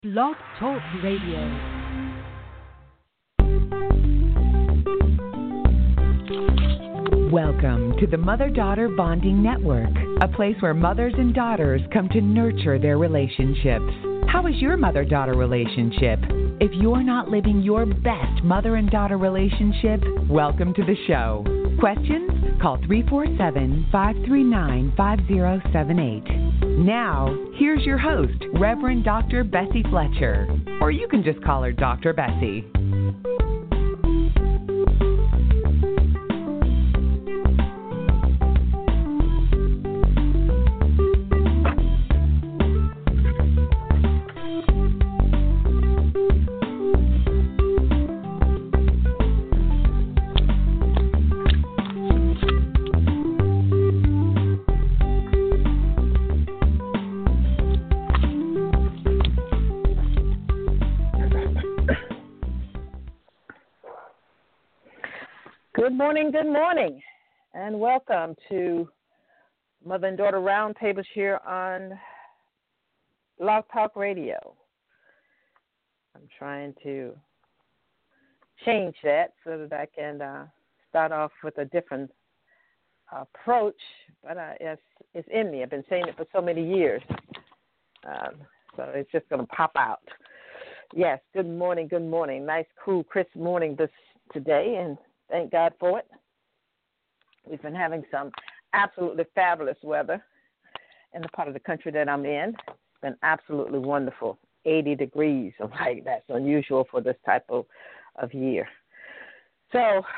Blog Talk Radio. Welcome to the Mother-Daughter Bonding Network, a place where mothers and daughters come to nurture their relationships. How is your mother-daughter relationship? If you're not living your best mother and daughter relationship, welcome to the show. Questions? Call 347-539-5078. Now, here's your host, Reverend Dr. Bessie Fletcher. Or you can just call her Dr. Bessie. Good morning, and welcome to Mother and Daughter Roundtables here on Blog Talk Radio. I'm trying to change that so that I can start off with a different approach, but it's in me. I've been saying it for so many years, so it's just going to pop out. Yes, good morning. Nice, cool, crisp morning today, and thank God for it. We've been having some absolutely fabulous weather in the part of the country that I'm in. It's been absolutely wonderful. 80 degrees. Like, that's unusual for this type of year. So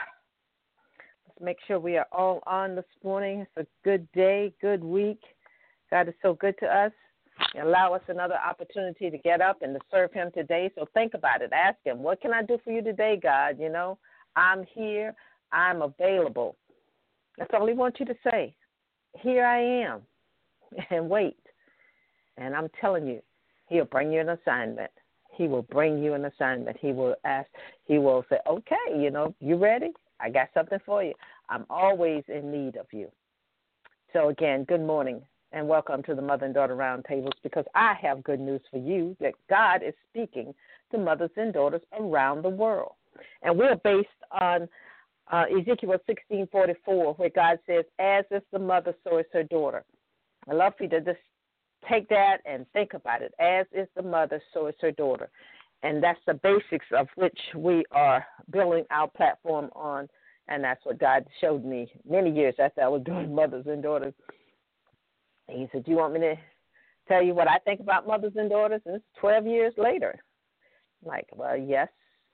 let's make sure we are all on this morning. It's a good day, good week. God is so good to us. He allow us another opportunity to get up and to serve him today. So think about it. Ask him, what can I do for you today, God? You know, I'm here. I'm available. That's all he wants you to say. Here I am. And wait. And I'm telling you, he'll bring you an assignment. He will bring you an assignment. He will say, okay, you ready? I got something for you. I'm always in need of you. So again, good morning and welcome to the Mother and Daughter Roundtables, because I have good news for you that God is speaking to mothers and daughters around the world. And we're based on Ezekiel 16:44, where God says, as is the mother, so is her daughter. I love for you to just take that and think about it. As is the mother, so is her daughter. And that's the basics of which we are building our platform on. And that's what God showed me many years after I was doing mothers and daughters. And he said, do you want me to tell you what I think about mothers and daughters? And it's 12 years later. I'm like, well, yes.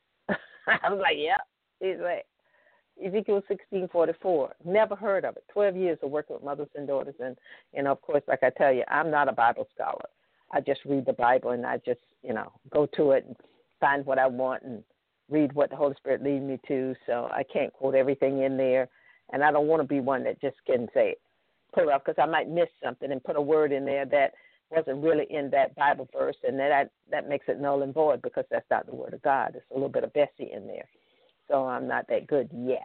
I was like, yeah. He's like, Ezekiel 16:44. Never heard of it. 12 years of working with mothers and daughters. And of course, like I tell you, I'm not a Bible scholar. I just read the Bible and I just, go to it and find what I want and read what the Holy Spirit leads me to. So I can't quote everything in there. And I don't want to be one that just can say, pull it up, because I might miss something and put a word in there that wasn't really in that Bible verse, and that makes it null and void, because that's not the word of God. There's a little bit of Bessie in there. So I'm not that good yet.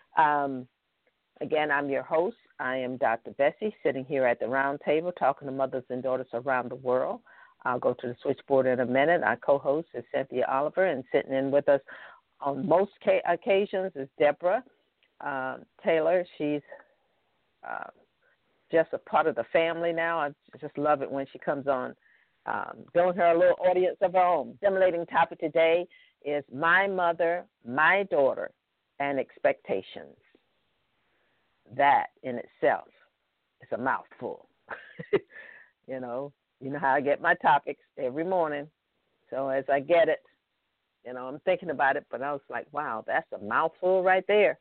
Again, I'm your host. I am Dr. Bessie, sitting here at the round table talking to mothers and daughters around the world. I'll go to the switchboard in a minute. Our co-host is Cynthia Oliver, and sitting in with us on most occasions is Deborah Taylor. She's just a part of the family now. I just love it when she comes on, building her a little audience of her own. Stimulating topic today is my mother, my daughter, and expectations. That in itself is a mouthful. You know how I get my topics every morning. So as I get it, I'm thinking about it, but I was like, wow, that's a mouthful right there.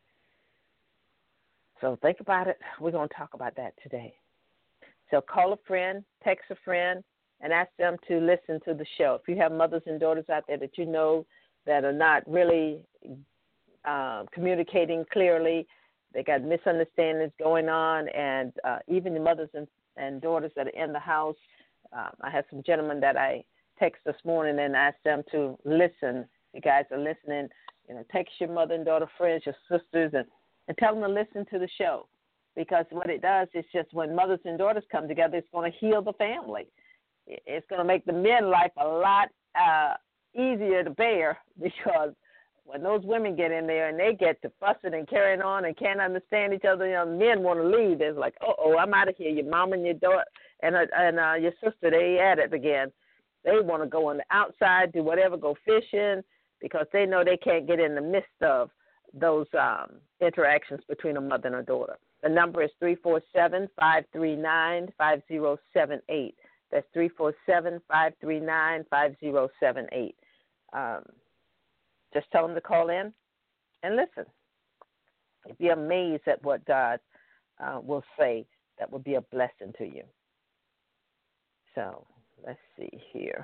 So think about it. We're going to talk about that today. So call a friend, text a friend, and ask them to listen to the show. If you have mothers and daughters out there that you know that are not really communicating clearly, they got misunderstandings going on, and even the mothers and daughters that are in the house. I had some gentlemen that I text this morning and asked them to listen. You guys are listening. Text your mother and daughter friends, your sisters, and tell them to listen to the show. because what it does is just when mothers and daughters come together, it's going to heal the family. It's going to make the men's life a lot easier to bear, because when those women get in there and they get to fussing and carrying on and can't understand each other, men want to leave. It's like, I'm out of here. Your mom and your daughter and your sister, they at it again. They want to go on the outside, do whatever, go fishing, because they know they can't get in the midst of those interactions between a mother and a daughter. The number is 347-539-5078. That's 347-539-5078. Just tell them to call in and listen. You'd be amazed at what God will say that will be a blessing to you. So let's see here.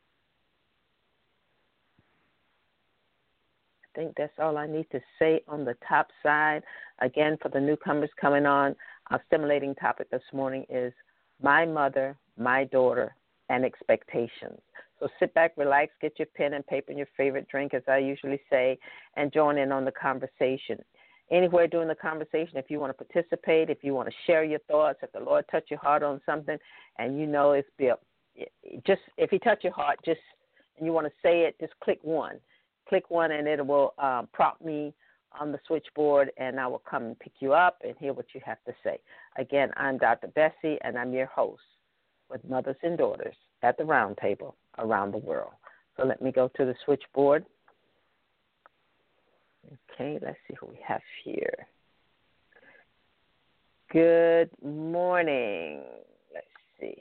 I think that's all I need to say on the top side. Again, for the newcomers coming on, our stimulating topic this morning is my mother, my daughter, and expectations. So sit back, relax, get your pen and paper and your favorite drink, as I usually say, and join in on the conversation. Anywhere during the conversation, if you want to participate, if you want to share your thoughts, if the Lord touched your heart on something, and if He touched your heart, and you want to say it, just click one. Click one, and it will prompt me on the switchboard, and I will come and pick you up and hear what you have to say. Again, I'm Dr. Bessie, and I'm your host with Mothers and Daughters at the Round Table around the world. So let me go to the switchboard. Okay, let's see who we have here. Good morning. Let's see.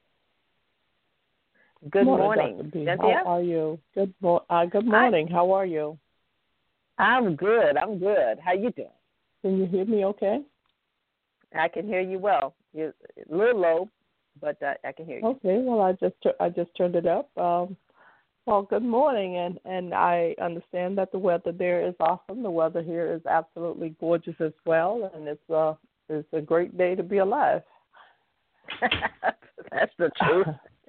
Good morning. Cynthia? How are you? Good morning. How are you? I'm good. How you doing? Can you hear me okay? I can hear you well. You're a little low, but I can hear you. Okay. Well, I just turned it up. Well, good morning, and I understand that the weather there is awesome. The weather here is absolutely gorgeous as well, and it's a great day to be alive. That's the truth.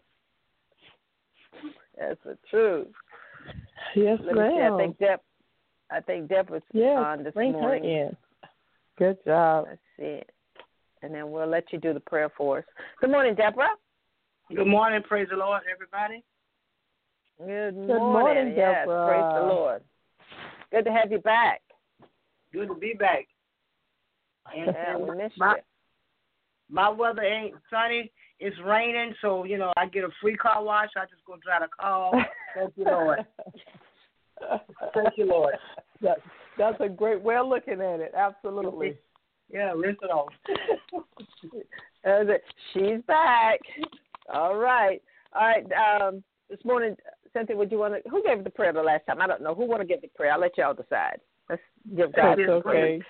That's the truth. Yes, ma'am. I think Deb was on this morning. Her in. Good job. Let's see. And then we'll let you do the prayer for us. Good morning, Deborah. Good morning. Praise the Lord, everybody. Good morning, yes, Deborah. Praise the Lord. Good to have you back. Good to be back. Yeah, we missed you. My weather ain't sunny. It's raining, so, I get a free car wash. I just go try to call. Thank you, Lord. Thank you, Lord. That's a great way of looking at it. Absolutely. Yeah, rinse it off. She's back. All right. This morning, Cynthia, would you want to? Who gave the prayer the last time? I don't know. Who want to give the prayer? I'll let y'all decide. Let's give God the prayer.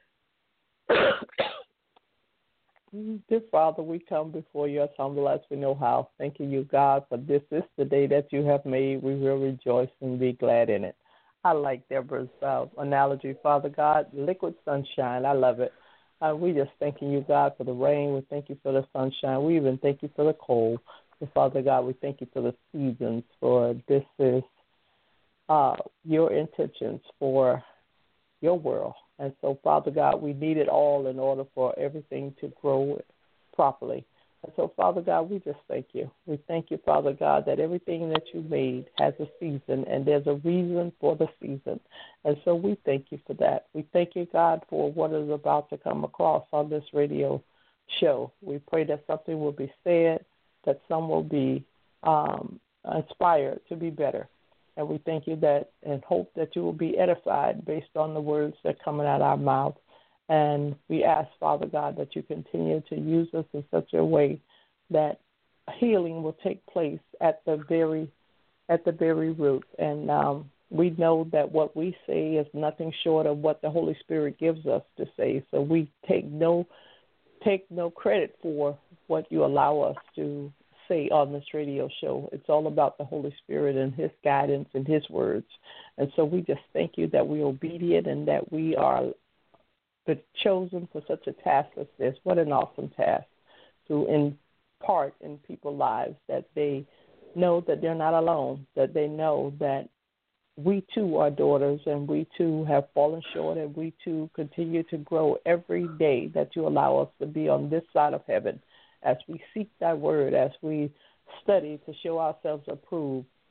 Dear Father, we come before you as humble as we know how. Thanking you, God, for this is the day that you have made. We will rejoice and be glad in it. I like Deborah's analogy, Father God, liquid sunshine. I love it. We just thanking you, God, for the rain. We thank you for the sunshine. We even thank you for the cold. So, Father God, we thank you for the seasons, for this is your intentions for your world. And so, Father God, we need it all in order for everything to grow properly. And so, Father God, we just thank you. We thank you, Father God, that everything that you made has a season, and there's a reason for the season. And so we thank you for that. We thank you, God, for what is about to come across on this radio show. We pray that something will be said, that some will be inspired to be better. And we thank you that and hope that you will be edified based on the words that are coming out of our mouth. And we ask, Father God, that you continue to use us in such a way that healing will take place at the very root. And we know that what we say is nothing short of what the Holy Spirit gives us to say. So we take no credit for what you allow us to say on this radio show. It's all about the Holy Spirit and his guidance and his words. And so we just thank you that we're obedient and that we are chosen for such a task as this. What an awesome task to impart in people's lives, that they know that they're not alone, that they know that we too are daughters and we too have fallen short, and we too continue to grow every day that you allow us to be on this side of heaven as we seek thy word, as we study to show ourselves approved,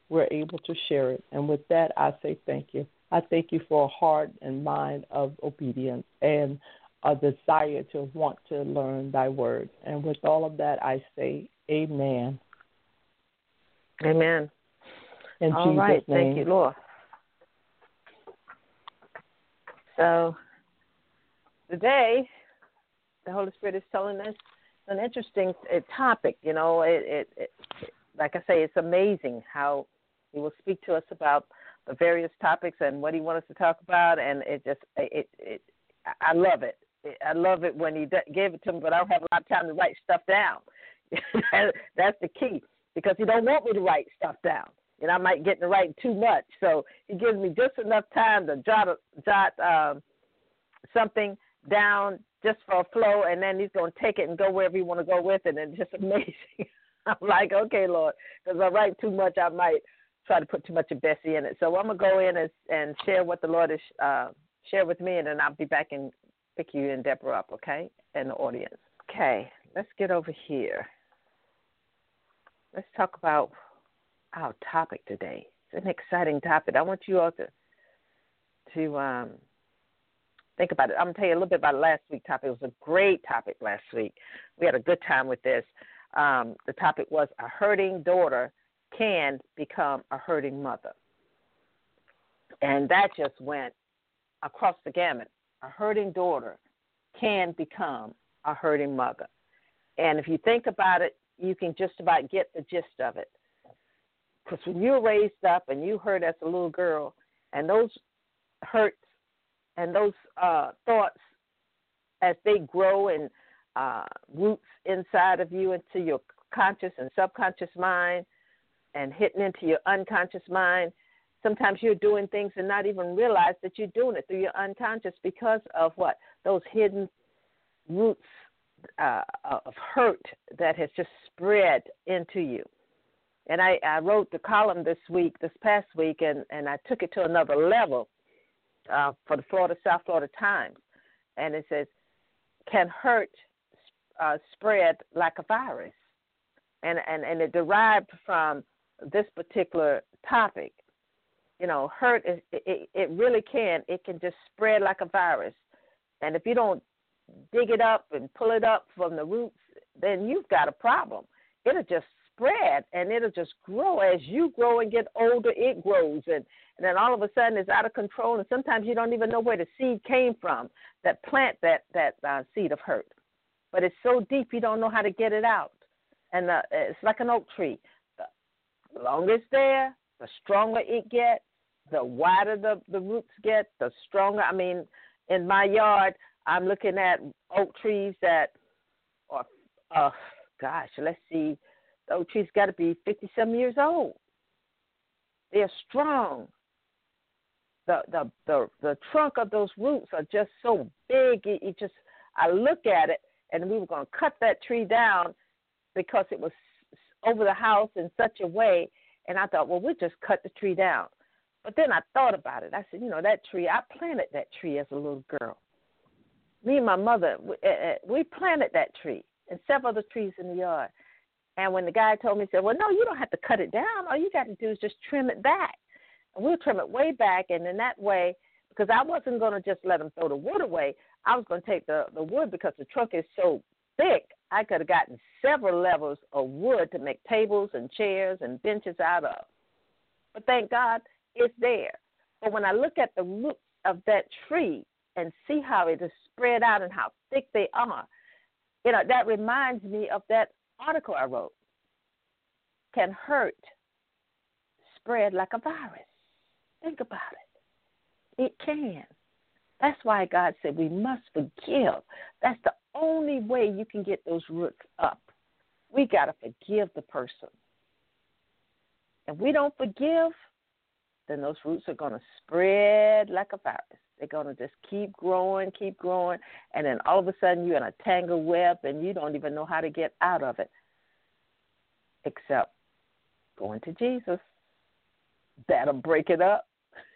we're able to share it. And with that, I say thank you. I thank you for a heart and mind of obedience and a desire to want to learn thy word. And with all of that, I say amen. Amen. In all Jesus' right. name. Thank you, Lord. So today, the Holy Spirit is telling us an interesting topic. You know, it like I say, it's amazing how He will speak to us about the various topics and what He wants us to talk about, and I love it. I love it when He gave it to me, but I don't have a lot of time to write stuff down. That's the key, because He don't want me to write stuff down. And I might get to writing too much. So He gives me just enough time to jot something down just for a flow, and then He's going to take it and go wherever He want to go with it, and it's just amazing. I'm like, okay, Lord, because I write too much, I might try to put too much of Bessie in it. So I'm going to go in and share what the Lord has shared with me, and then I'll be back and pick you and Deborah up, okay, and the audience. Okay, let's get over here. Let's talk about our topic today. It's an exciting topic. I want you all to think about it. I'm going to tell you a little bit about last week's topic. It was a great topic last week. We had a good time with this. The topic was a hurting daughter can become a hurting mother. And that just went across the gamut. A hurting daughter can become a hurting mother. And if you think about it, you can just about get the gist of it. Because when you're raised up and you hurt as a little girl, and those hurts and those thoughts, as they grow and roots inside of you into your conscious and subconscious mind and hitting into your unconscious mind, sometimes you're doing things and not even realize that you're doing it through your unconscious because of what? Those hidden roots of hurt that has just spread into you. And I wrote the column this past week, and I took it to another level for the South Florida Times. And it says, can hurt spread like a virus? And it derived from this particular topic. You know, hurt, it really can. It can just spread like a virus. And if you don't dig it up and pull it up from the roots, then you've got a problem. It'll just spread, and it'll just grow. As you grow and get older, it grows. And then all of a sudden it's out of control, and sometimes you don't even know where the seed came from that plant that seed of hurt. But it's so deep you don't know how to get it out. And it's like an oak tree. The longer it's there, the stronger it gets, the wider the roots get, the stronger. I mean, in my yard, I'm looking at oak trees that are, let's see, the oak trees got to be 50-some years old. They're strong. The trunk of those roots are just so big. I look at it, and we were going to cut that tree down because it was over the house in such a way, and I thought, well, we'll just cut the tree down. But then I thought about it. I said, that tree, I planted that tree as a little girl. Me and my mother, we planted that tree and several other trees in the yard. And when the guy told me, he said, well, no, you don't have to cut it down. All you got to do is just trim it back. And we'll trim it way back, and in that way, because I wasn't going to just let him throw the wood away, I was going to take the wood because the trunk is so thick. I could have gotten several levels of wood to make tables and chairs and benches out of. But thank God it's there. But when I look at the roots of that tree and see how it is spread out and how thick they are, that reminds me of that article I wrote. Can hurt spread like a virus? Think about it. It can. That's why God said we must forgive. That's the only way you can get those roots up. We got to forgive the person. If we don't forgive, then those roots are going to spread like a virus. They're going to just keep growing, and then all of a sudden you're in a tangled web and you don't even know how to get out of it except going to Jesus. That'll break it up.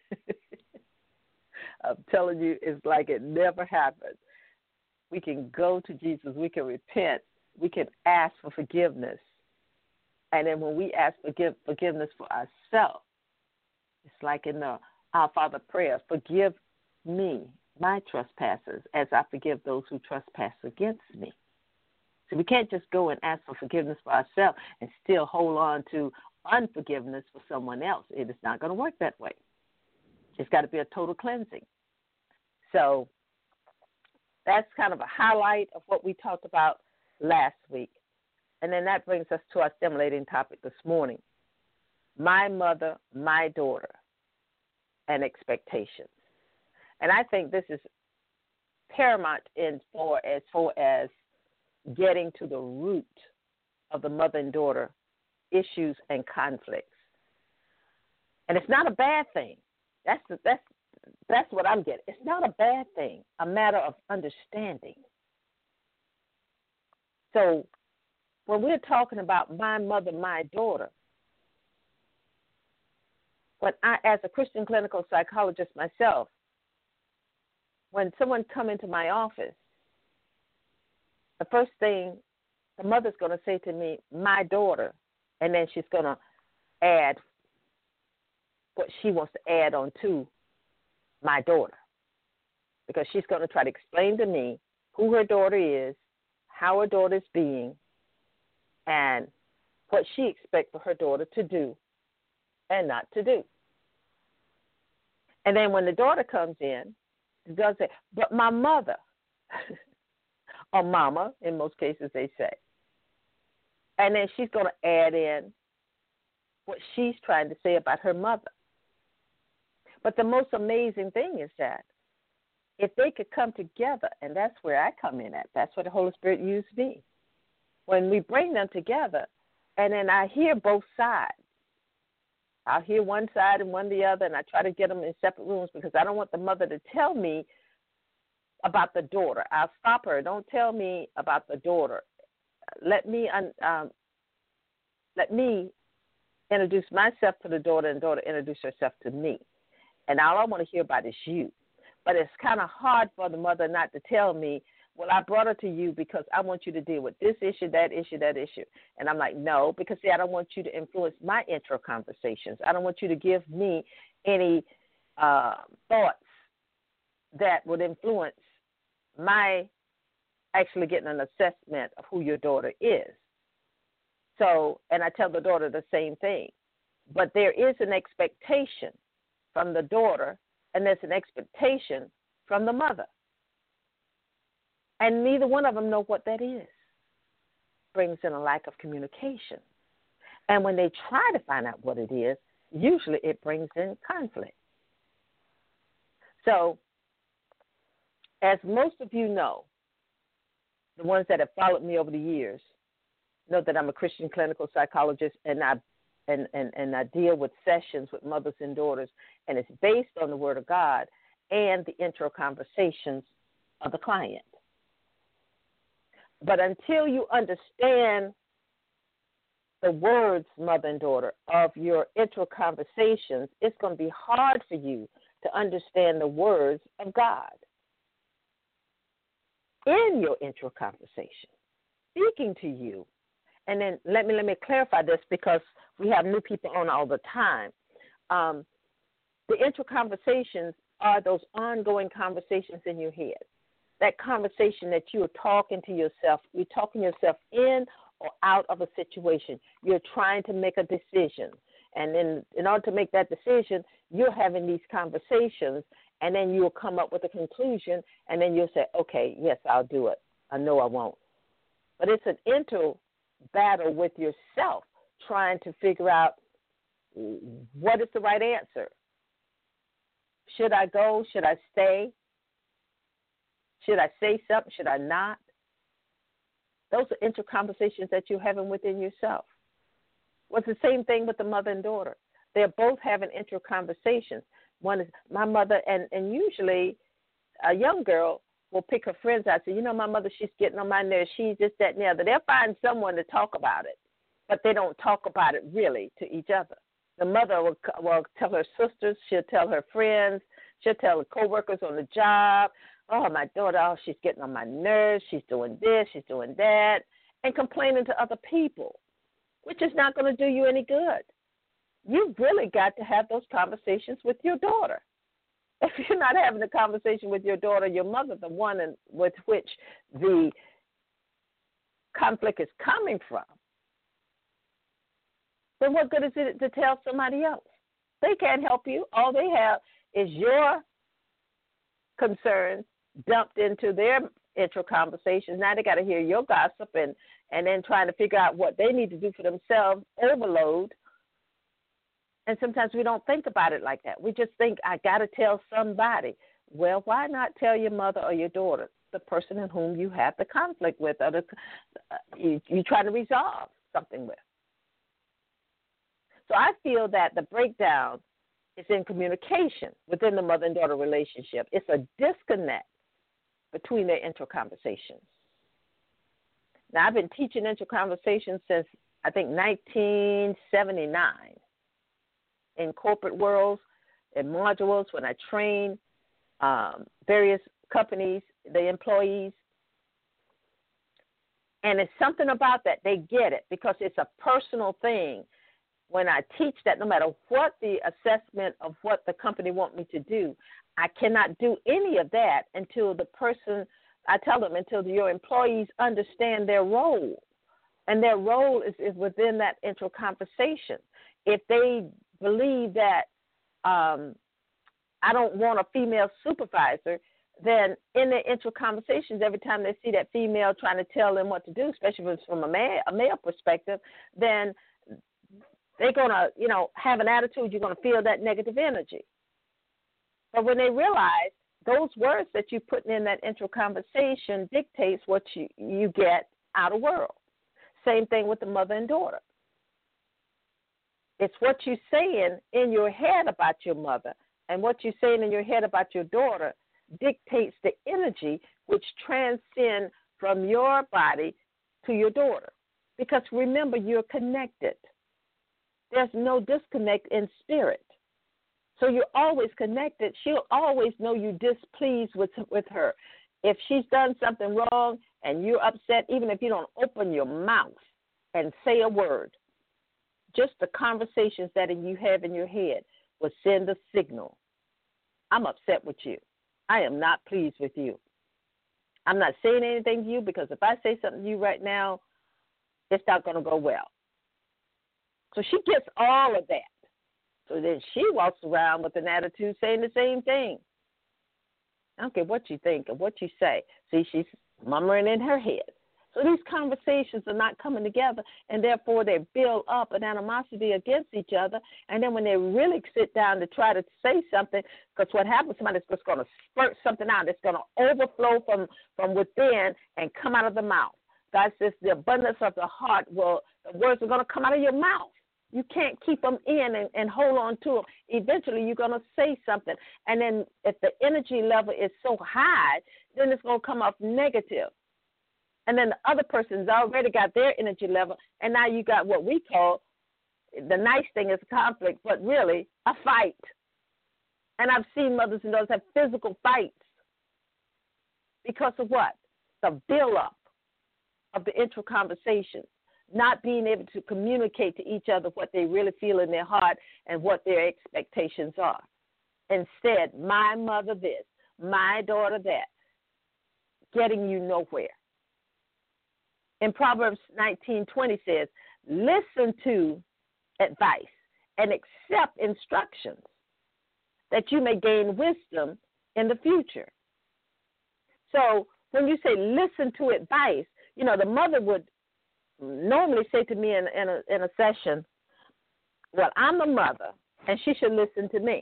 I'm telling you, it's like it never happened. We can go to Jesus. We can repent. We can ask for forgiveness. And then when we ask forgiveness for ourselves, it's like in the Our Father prayer, forgive me my trespasses as I forgive those who trespass against me. So we can't just go and ask for forgiveness for ourselves and still hold on to unforgiveness for someone else. It is not going to work that way. It's got to be a total cleansing. So that's kind of a highlight of what we talked about last week. And then that brings us to our stimulating topic this morning. My mother, my daughter, and expectations. And I think this is paramount as far as getting to the root of the mother and daughter issues and conflicts. And it's not a bad thing. That's what I'm getting. It's not a bad thing, a matter of understanding. So when we're talking about my mother, my daughter, when I, as a Christian clinical psychologist myself, when someone come into my office, the first thing the mother's going to say to me, my daughter, and then she's going to add what she wants to add on to my daughter, because she's going to try to explain to me who her daughter is, how her daughter is being, and what she expects for her daughter to do and not to do. And then when the daughter comes in, the daughter says, but my mother, or mama, in most cases they say. And then she's going to add in what she's trying to say about her mother. But the most amazing thing is that if they could come together, and that's where I come in at, that's where the Holy Spirit used me. When we bring them together, and then I hear both sides. I'll hear one side and one the other, and I try to get them in separate rooms because I don't want the mother to tell me about the daughter. I'll stop her. Don't tell me about the daughter. Let me introduce myself to the daughter, and the daughter introduce herself to me. And all I want to hear about is you. But it's kind of hard for the mother not to tell me, well, I brought her to you because I want you to deal with this issue, that issue, that issue. And I'm like, no, because, see, I don't want you to influence my intro conversations. I don't want you to give me any thoughts that would influence my actually getting an assessment of who your daughter is. So, and I tell the daughter the same thing. But there is an expectation from the daughter, and there's an expectation from the mother. And neither one of them know what that is. Brings in a lack of communication. And when they try to find out what it is, usually it brings in conflict. So, as most of you know, the ones that have followed me over the years know that I'm a Christian clinical psychologist, and I deal with sessions with mothers and daughters, and it's based on the Word of God and the intro conversations of the client. But until you understand the words, mother and daughter, of your intro conversations, it's going to be hard for you to understand the words of God in your intro conversation, speaking to you. And then let me clarify this, because we have new people on all the time. The intro conversations are those ongoing conversations in your head. That conversation that you are talking to yourself, you're talking yourself in or out of a situation. You're trying to make a decision. And then in order to make that decision, you're having these conversations, and then you'll come up with a conclusion, and then you'll say, okay, yes, I'll do it. I know I won't. But it's an intro battle with yourself, trying to figure out what is the right answer. Should I go? Should I stay? Should I say something? Should I not? Those are intro conversations that you're having within yourself. Well, it's the same thing with the mother and daughter. They're both having intro conversations. One is my mother, and usually a young girl will pick her friends out and say, you know, my mother, she's getting on my nerves. She's just that and the other. They'll find someone to talk about it, but they don't talk about it really to each other. The mother will tell her sisters. She'll tell her friends. She'll tell the coworkers on the job, oh, my daughter, oh, she's getting on my nerves. She's doing this. She's doing that, and complaining to other people. which is not going to do you any good. You've really got to have those conversations with your daughter. If you're not having a conversation with your daughter, your mother, the one with which the conflict is coming from, then what good is it to tell somebody else? They can't help you. All they have is your concerns dumped into their intro conversations. Now they got to hear your gossip and then trying to figure out what they need to do for themselves, overload. And sometimes we don't think about it like that. We just think, I got to tell somebody. Well, why not tell your mother or your daughter, the person in whom you have the conflict with, or you try to resolve something with? So I feel that the breakdown is in communication within the mother and daughter relationship. It's a disconnect between their inter-conversations. Now, I've been teaching inter-conversations since, I think, 1979 in corporate worlds, in modules, when I train various companies, the employees. And it's something about that. They get it because it's a personal thing. When I teach that, no matter what the assessment of what the company want me to do, I cannot do any of that until the person, I tell them, until your employees understand their role. And their role is within that intro conversation. If they believe that I don't want a female supervisor, then in their intro conversations, every time they see that female trying to tell them what to do, especially if it's from a male perspective, then they're going to, have an attitude. You're going to feel that negative energy. But when they realize those words that you're putting in that intro conversation dictates what you get out of world. Same thing with the mother and daughter. It's what you're saying in your head about your mother and what you're saying in your head about your daughter dictates the energy which transcends from your body to your daughter. Because remember, you're connected. There's no disconnect in spirit. So you're always connected. She'll always know you're displeased with her. If she's done something wrong and you're upset, even if you don't open your mouth and say a word, just the conversations that you have in your head will send a signal. I'm upset with you. I am not pleased with you. I'm not saying anything to you because if I say something to you right now, it's not going to go well. So she gets all of that. So then she walks around with an attitude saying the same thing. I don't care what you think or what you say. See, she's murmuring in her head. So these conversations are not coming together, and therefore they build up an animosity against each other. And then when they really sit down to try to say something, because what happens, somebody's just going to spurt something out. It's going to overflow from within and come out of the mouth. God says the abundance of the heart the words are going to come out of your mouth. You can't keep them in and hold on to them. Eventually, you're going to say something. And then if the energy level is so high, then it's going to come off negative. And then the other person's already got their energy level, and now you got what we call, the nice thing is conflict, but really a fight. And I've seen mothers and daughters have physical fights because of what? The build-up of the intro conversations. Not being able to communicate to each other what they really feel in their heart and what their expectations are. Instead, my mother this, my daughter that, getting you nowhere. In Proverbs 19:20 says, listen to advice and accept instructions that you may gain wisdom in the future. So when you say listen to advice, the mother would normally say to me in a session, well, I'm a mother, and she should listen to me.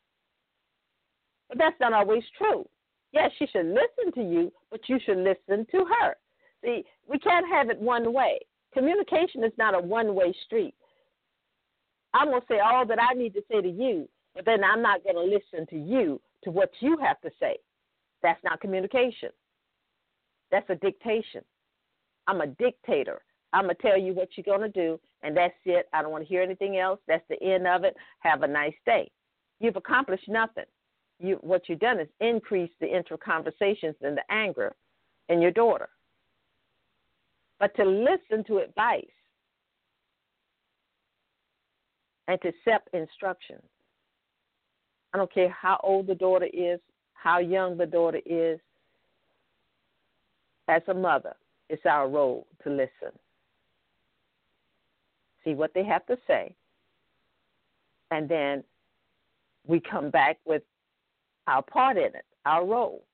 But that's not always true. Yes, she should listen to you, but you should listen to her. See, we can't have it one way. Communication is not a one-way street. I'm going to say all that I need to say to you, but then I'm not going to listen to you, to what you have to say. That's not communication. That's a dictation. I'm a dictator. I'm going to tell you what you're going to do, and that's it. I don't want to hear anything else. That's the end of it. Have a nice day. You've accomplished nothing. What you've done is increase the inter-conversations and the anger in your daughter. But to listen to advice and to accept instructions. I don't care how old the daughter is, how young the daughter is. As a mother, it's our role to listen. See what they have to say. And then we come back with our part in it, our role.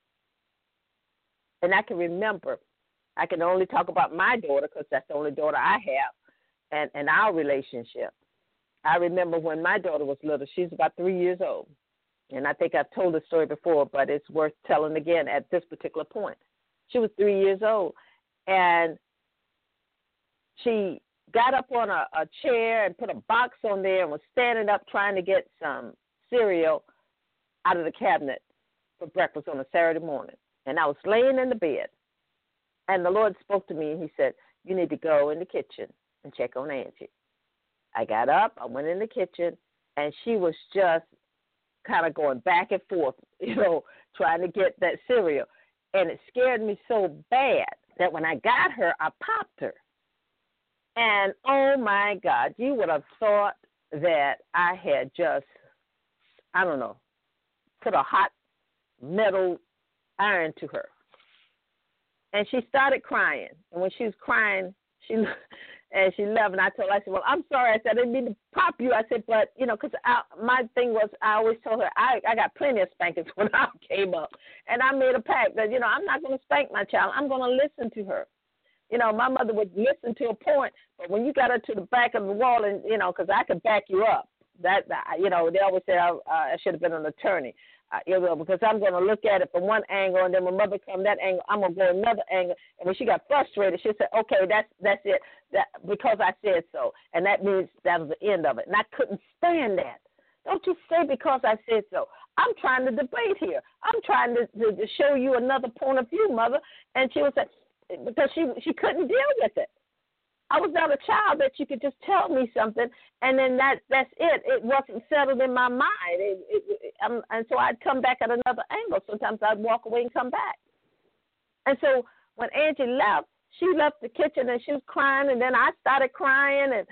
And I can remember, I can only talk about my daughter because that's the only daughter I have and our relationship. I remember when my daughter was little, she's about 3 years old. And I think I've told the story before, but it's worth telling again at this particular point. She was 3 years old, and she got up on a chair and put a box on there and was standing up trying to get some cereal out of the cabinet for breakfast on a Saturday morning. And I was laying in the bed, and the Lord spoke to me, and he said, you need to go in the kitchen and check on Angie. I got up, I went in the kitchen, and she was just kind of going back and forth, trying to get that cereal. And it scared me so bad that when I got her, I popped her. And, oh, my God, you would have thought that I had just, I don't know, put a hot metal iron to her. And she started crying. And when she was crying, she left, and I told her, I said, well, I'm sorry. I said, I didn't mean to pop you. I said, but, because my thing was I always told her I got plenty of spankings when I came up. And I made a pact that, I'm not going to spank my child. I'm going to listen to her. My mother would listen to a point, but when you got her to the back of the wall and, because I could back you up, they always say I should have been an attorney. Because I'm going to look at it from one angle, and then when mother come that angle, I'm going to go another angle. And when she got frustrated, she said, okay, that's it, because I said so. And that means that was the end of it. And I couldn't stand that. Don't you say because I said so. I'm trying to debate here. I'm trying to show you another point of view, mother. And she was like, because she couldn't deal with it. I was not a child that you could just tell me something, and then that's it. It wasn't settled in my mind. And so I'd come back at another angle. Sometimes I'd walk away and come back. And so when Angie left, she left the kitchen, and she was crying, and then I started crying,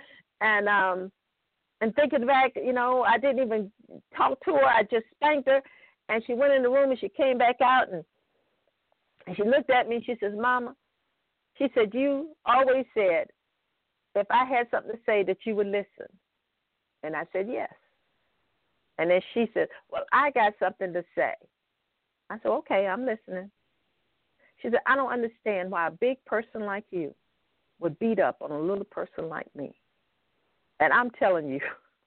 and thinking back, I didn't even talk to her. I just spanked her, and she went in the room, and she came back out, and she looked at me, and she says, Mama, she said, you always said, if I had something to say, that you would listen. And I said, yes. And then she said, well, I got something to say. I said, okay, I'm listening. She said, I don't understand why a big person like you would beat up on a little person like me. And I'm telling you,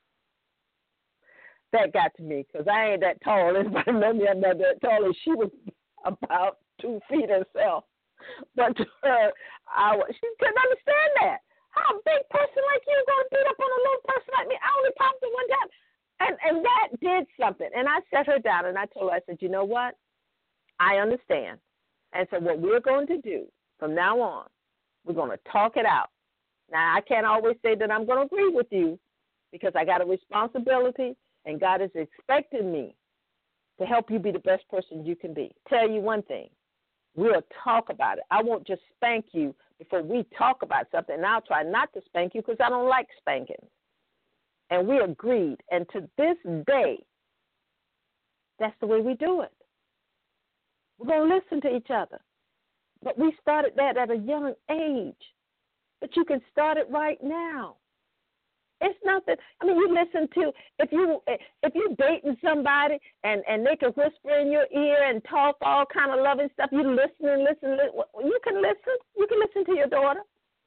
that got to me, because I ain't that tall. Anybody know me? I'm not that tall. And she was about 2 feet herself. But to her, she couldn't understand that. How a big person like you is going to beat up on a little person like me? I only popped her one time. And that did something. And I sat her down, and I told her, I said, you know what? I understand. And so what we're going to do from now on, we're going to talk it out. Now, I can't always say that I'm going to agree with you, because I got a responsibility, and God is expecting me to help you be the best person you can be. Tell you one thing. We'll talk about it. I won't just spank you before we talk about something, and I'll try not to spank you because I don't like spanking. And we agreed. And to this day, that's the way we do it. We're going to listen to each other. But we started that at a young age. But you can start it right now. It's nothing. I mean, you listen to, if you're dating somebody and they can whisper in your ear and talk all kind of loving stuff, you listen and listen. You can listen. You can listen to your daughter.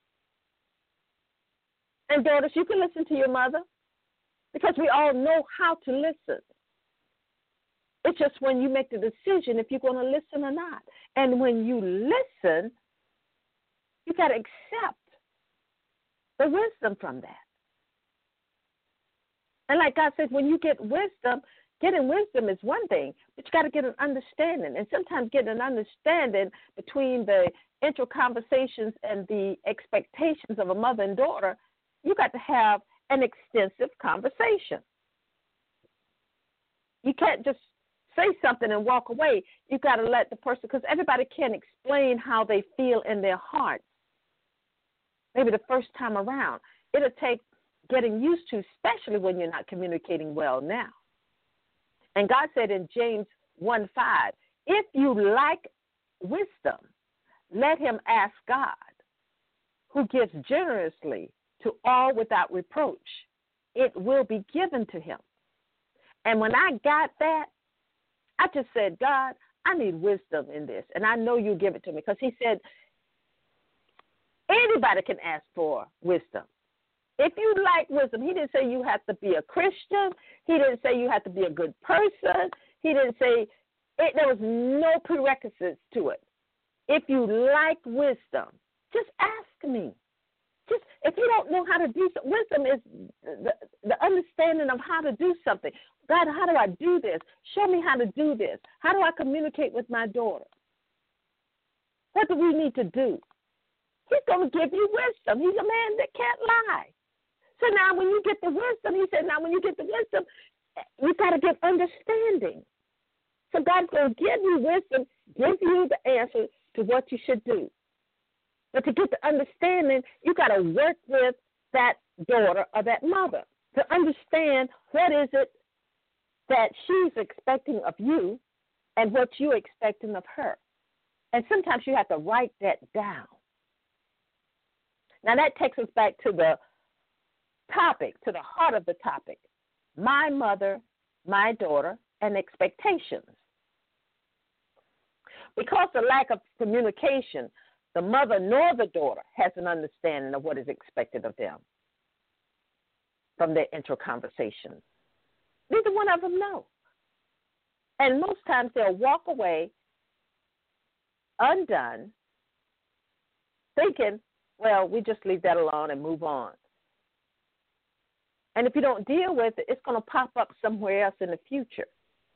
And daughters, you can listen to your mother, because we all know how to listen. It's just when you make the decision if you're going to listen or not. And when you listen, you got to accept the wisdom from that. And like God says, when you get wisdom, getting wisdom is one thing, but you got to get an understanding. And sometimes getting an understanding between the intra-conversations and the expectations of a mother and daughter, you got to have an extensive conversation. You can't just say something and walk away. You got to let the person, because everybody can't explain how they feel in their hearts. Maybe the first time around. It'll take getting used to, especially when you're not communicating well now. And God said in James 1:5, if you lack wisdom, let him ask God, who gives generously to all without reproach. It will be given to him. And when I got that, I just said, God, I need wisdom in this, and I know you give it to me. Because he said, anybody can ask for wisdom. If you like wisdom, he didn't say you have to be a Christian. He didn't say you have to be a good person. He didn't say there was no prerequisites to it. If you like wisdom, just ask me. Just if you don't know how to do something, wisdom is the understanding of how to do something. God, how do I do this? Show me how to do this. How do I communicate with my daughter? What do we need to do? He's going to give you wisdom. He's a man that can't lie. So now when you get the wisdom, he said, now when you get the wisdom, you got to get understanding. So God's going to give you wisdom, give you the answer to what you should do. But to get the understanding, you got to work with that daughter or that mother to understand what is it that she's expecting of you and what you're expecting of her. And sometimes you have to write that down. Now that takes us back to the topic, to the heart of the topic, my mother, my daughter, and expectations. Because of lack of communication, the mother nor the daughter has an understanding of what is expected of them from their inter-conversations. Neither one of them know. And most times they'll walk away undone, thinking, well, we just leave that alone and move on. And if you don't deal with it, it's going to pop up somewhere else in the future.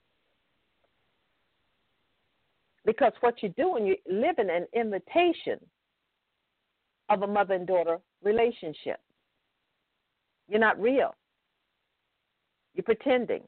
Because what you're doing, you're living an imitation of a mother and daughter relationship. You're not real. You're pretending.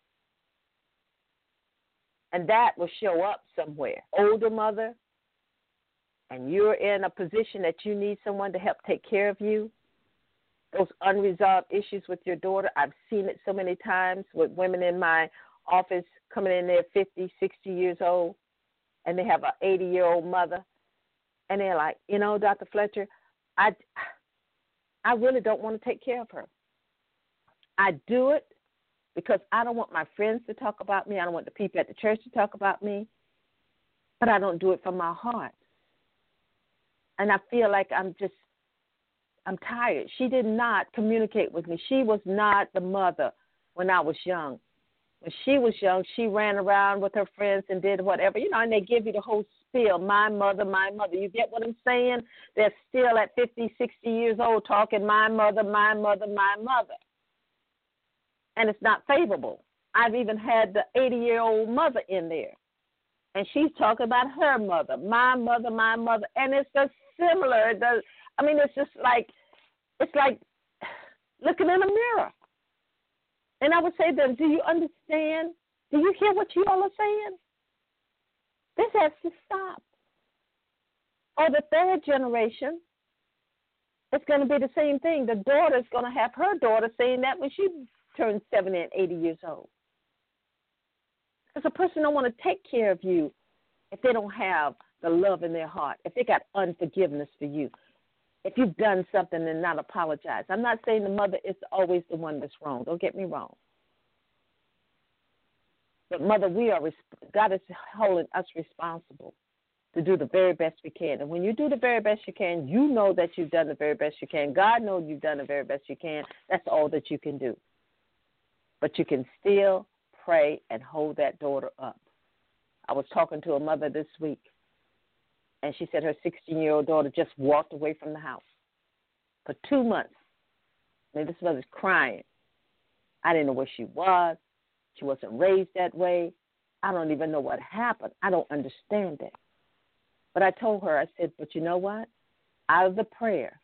And that will show up somewhere. Older mother, and you're in a position that you need someone to help take care of you. Those unresolved issues with your daughter, I've seen it so many times with women in my office coming in there 50, 60 years old, and they have an 80-year-old mother, and they're like, you know, Dr. Fletcher, I really don't want to take care of her. I do it because I don't want my friends to talk about me. I don't want the people at the church to talk about me, but I don't do it from my heart. And I feel like I'm tired. She did not communicate with me. She was not the mother when I was young. When she was young, she ran around with her friends and did whatever, you know, and they give you the whole spiel, my mother, my mother. You get what I'm saying? They're still at 50, 60 years old talking my mother, my mother, my mother. And it's not favorable. I've even had the 80-year-old mother in there, and she's talking about her mother, my mother, and it's just similar. It's just like, it's like looking in a mirror. And I would say to them, do you understand? Do you hear what you all are saying? This has to stop. Or the third generation, it's going to be the same thing. The daughter's going to have her daughter saying that when she turns 70 and 80 years old. Because a person don't want to take care of you if they don't have the love in their heart, if they got unforgiveness for you, if you've done something and not apologized. I'm not saying the mother is always the one that's wrong. Don't get me wrong. But, Mother, God is holding us responsible to do the very best we can. And when you do the very best you can, you know that you've done the very best you can. God knows you've done the very best you can. That's all that you can do. But you can still pray and hold that daughter up. I was talking to a mother this week, and she said her 16-year-old daughter just walked away from the house for 2 months. And this mother's crying. I didn't know where she was. She wasn't raised that way. I don't even know what happened. I don't understand that. But I told her, I said, but you know what? Out of the prayer,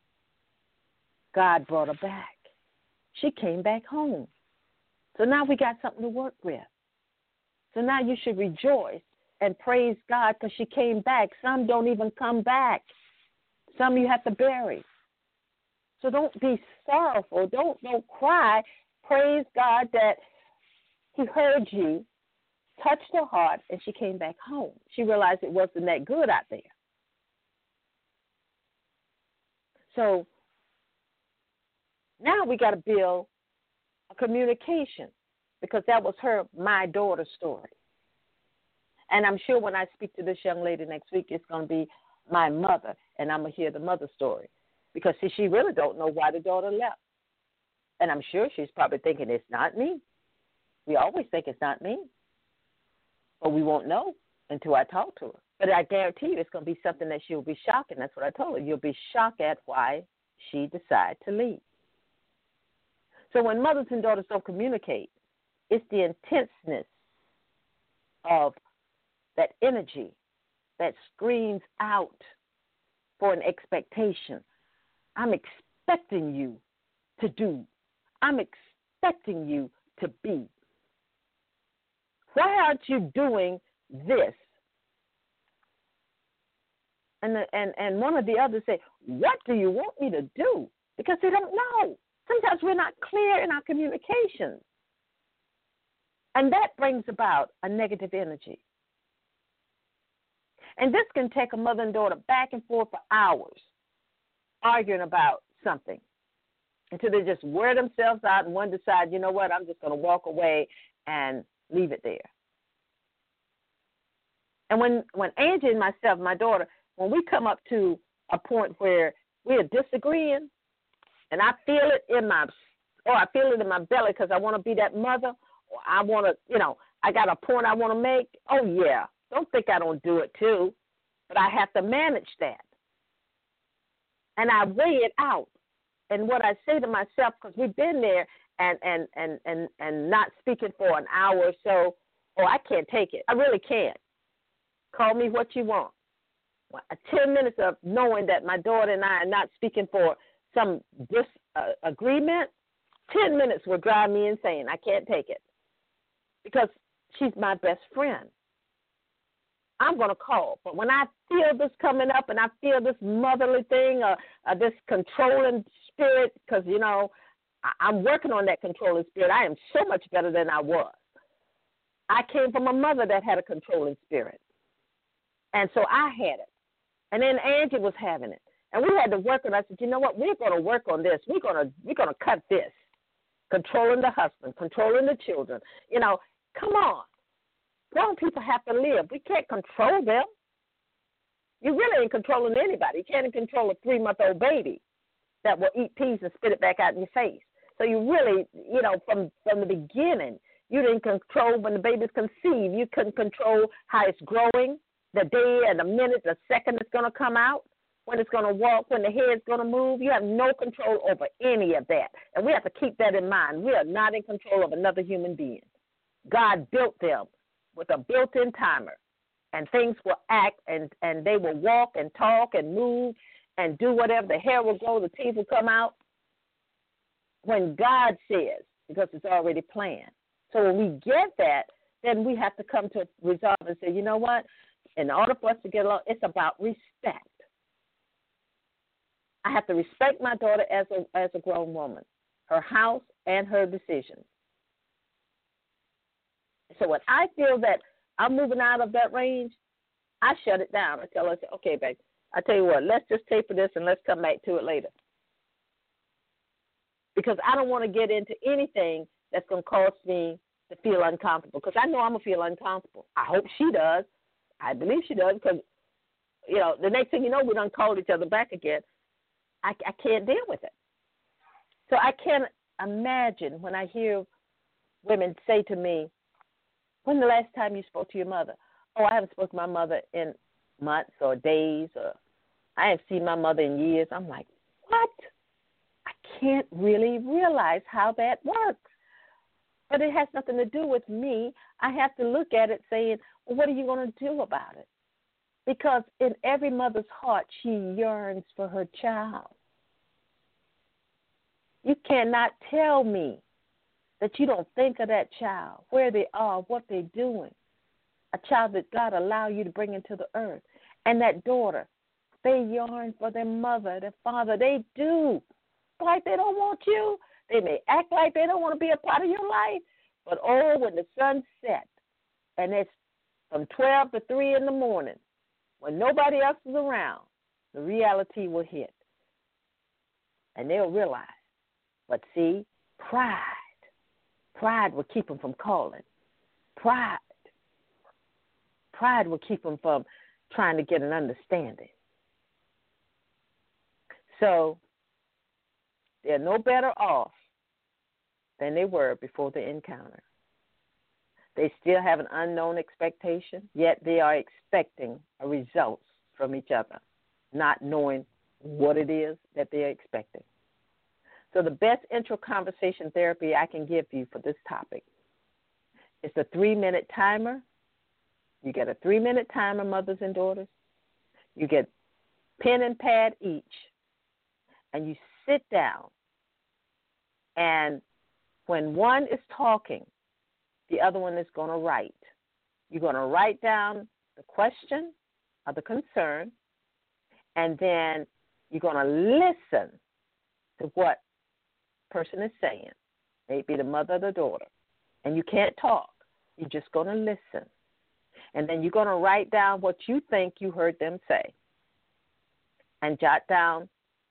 God brought her back. She came back home. So now we got something to work with. So now you should rejoice and praise God because she came back. Some don't even come back. Some you have to bury. So don't be sorrowful. Don't cry. Praise God that he heard you, touched her heart, and she came back home. She realized it wasn't that good out there. So now we got to build a communication, because that was my daughter's story. And I'm sure when I speak to this young lady next week, it's going to be my mother, and I'm going to hear the mother's story. Because, see, she really don't know why the daughter left. And I'm sure she's probably thinking, it's not me. We always think it's not me. But we won't know until I talk to her. But I guarantee you it's going to be something that she'll be shocked, and that's what I told her. You'll be shocked at why she decided to leave. So when mothers and daughters don't communicate, it's the intenseness of that energy that screams out for an expectation. I'm expecting you to do. I'm expecting you to be. Why aren't you doing this? And one of the others say, what do you want me to do? Because they don't know. Sometimes we're not clear in our communications. And that brings about a negative energy. And this can take a mother and daughter back and forth for hours, arguing about something, until they just wear themselves out and one decides, you know what, I'm just going to walk away and leave it there. And when Angie and myself, my daughter, when we come up to a point where we are disagreeing, and I feel it in my belly because I want to be that mother, or I want to, I got a point I want to make. Oh, yeah. Don't think I don't do it too. But I have to manage that. And I weigh it out. And what I say to myself, because we've been there and not speaking for an hour or so, I can't take it. I really can't. Call me what you want. 10 minutes of knowing that my daughter and I are not speaking for some disagreement, 10 minutes will drive me insane. I can't take it. Because she's my best friend. I'm going to call. But when I feel this coming up and I feel this motherly thing or this controlling spirit, because, I'm working on that controlling spirit. I am so much better than I was. I came from a mother that had a controlling spirit. And so I had it. And then Angie was having it. And we had to work on it. I said, you know what? We're going to work on this. We're going to cut this. Controlling the husband, controlling the children. Come on. Grown people have to live. We can't control them. You really ain't controlling anybody. You can't even control a 3-month-old baby that will eat peas and spit it back out in your face. So you really, from the beginning, you didn't control when the baby's conceived. You couldn't control how it's growing, the day and the minute, the second it's going to come out, when it's going to walk, when the head's going to move. You have no control over any of that. And we have to keep that in mind. We are not in control of another human being. God built them with a built-in timer, and things will act, and they will walk and talk and move and do whatever. The hair will grow, the teeth will come out when God says, because it's already planned. So when we get that, then we have to come to resolve and say, you know what? In order for us to get along, it's about respect. I have to respect my daughter as a grown woman, her house and her decisions. So when I feel that I'm moving out of that range, I shut it down. I tell her, okay, babe, I tell you what, let's just taper this and let's come back to it later. Because I don't want to get into anything that's going to cause me to feel uncomfortable. Because I know I'm going to feel uncomfortable. I hope she does. I believe she does. Because, the next thing you know, we done called each other back again. I can't deal with it. So I can't imagine when I hear women say to me, when the last time you spoke to your mother? Oh, I haven't spoken to my mother in months or days, or I haven't seen my mother in years. I'm like, what? I can't really realize how that works. But it has nothing to do with me. I have to look at it saying, well, what are you going to do about it? Because in every mother's heart, she yearns for her child. You cannot tell me that you don't think of that child, where they are, what they're doing, a child that God allowed you to bring into the earth. And that daughter, they yearn for their mother, their father. They do. like they don't want you. They may act like they don't want to be a part of your life. But, oh, when the sun sets, and it's from 12 to 3 in the morning, when nobody else is around, the reality will hit. And they'll realize. But see, pride will keep them from calling. Pride will keep them from trying to get an understanding. So they're no better off than they were before the encounter. They still have an unknown expectation, yet they are expecting a result from each other, not knowing what it is that they're expecting. So the best intro conversation therapy I can give you for this topic is the 3-minute timer. You get a 3-minute timer, mothers and daughters. You get pen and pad each, and you sit down. And when one is talking, the other one is going to write. You're going to write down the question or the concern, and then you're going to listen to what person is saying, maybe the mother or the daughter. And you can't talk. You're just going to listen. And then you're going to write down what you think you heard them say and jot down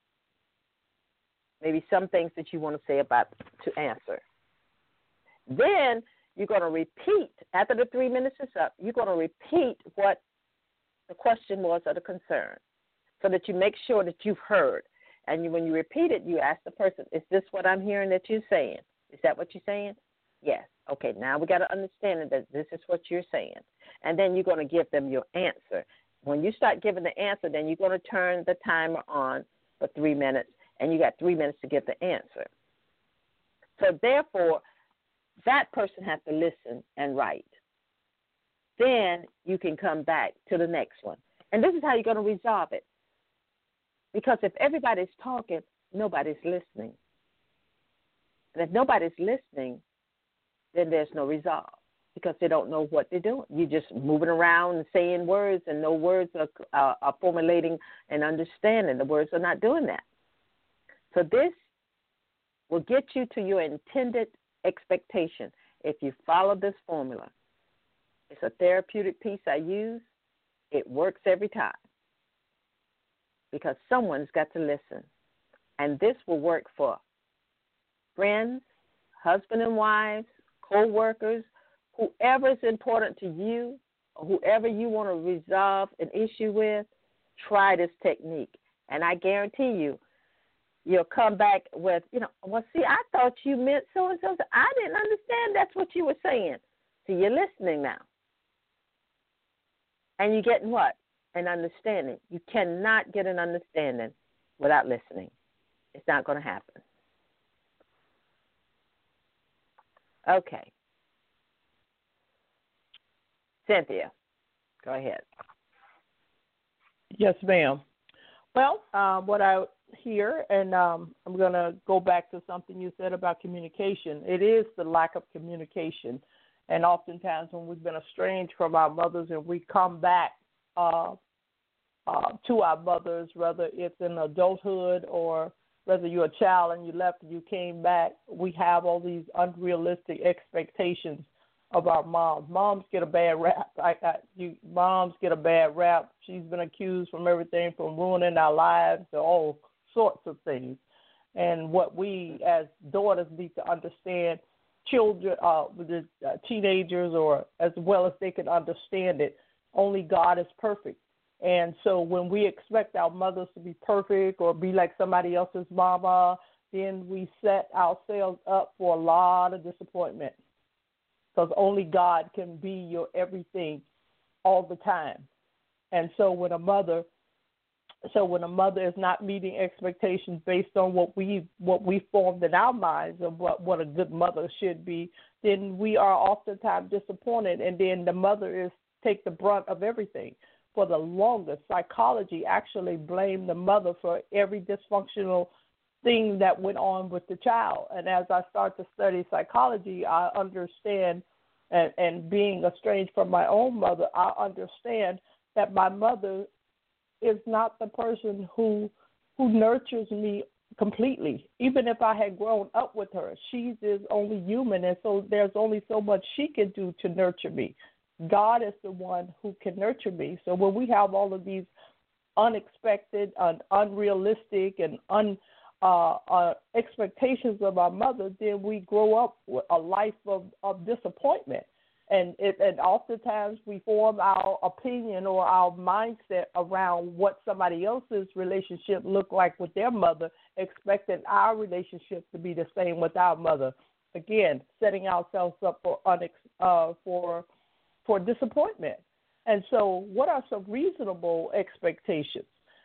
maybe some things that you want to say about to answer. Then you're going to repeat, after the 3 minutes is up, you're going to repeat what the question was or the concern so that you make sure that you've heard. And when you repeat it, you ask the person, is this what I'm hearing that you're saying? Is that what you're saying? Yes. Okay, now we got to understand that this is what you're saying. And then you're going to give them your answer. When you start giving the answer, then you're going to turn the timer on for 3 minutes, and you got 3 minutes to give the answer. So therefore, that person has to listen and write. Then you can come back to the next one. And this is how you're going to resolve it. Because if everybody's talking, nobody's listening. And if nobody's listening, then there's no resolve because they don't know what they're doing. You're just moving around and saying words, and no words are formulating and understanding. The words are not doing that. So this will get you to your intended expectation if you follow this formula. It's a therapeutic piece I use. It works every time because someone's got to listen. And this will work for friends, husband and wives, co-workers, whoever is important to you, or whoever you want to resolve an issue with, try this technique. And I guarantee you, you'll come back with, well, see, I thought you meant so-and-so. I didn't understand that's what you were saying. So you're listening now. And you're getting what? An understanding. You cannot get an understanding without listening. It's not going to happen. Okay. Cynthia, go ahead. Yes, ma'am. Well, what I hear, and I'm going to go back to something you said about communication. It is the lack of communication. And oftentimes when we've been estranged from our mothers and we come back to our mothers, whether it's in adulthood or whether you're a child and you left and you came back, we have all these unrealistic expectations of our moms. Moms get a bad rap. Moms get a bad rap. She's been accused from everything from ruining our lives to all sorts of things. And what we as daughters need to understand, children, teenagers, or as well as they can understand it, only God is perfect. And so when we expect our mothers to be perfect or be like somebody else's mama, then we set ourselves up for a lot of disappointment because only God can be your everything all the time. And so when a mother is not meeting expectations based on what we formed in our minds of what a good mother should be, then we are oftentimes disappointed, and then the mother take the brunt of everything. For the longest, psychology actually blamed the mother for every dysfunctional thing that went on with the child. And as I start to study psychology, I understand, and being estranged from my own mother, I understand that my mother is not the person who nurtures me completely. Even if I had grown up with her, she is only human, and so there's only so much she can do to nurture me. God is the one who can nurture me. So when we have all of these unexpected and unrealistic and expectations of our mother, then we grow up with a life of disappointment. And oftentimes we form our opinion or our mindset around what somebody else's relationship looked like with their mother, expecting our relationship to be the same with our mother. Again, setting ourselves up for disappointment. And so, what are some reasonable expectations?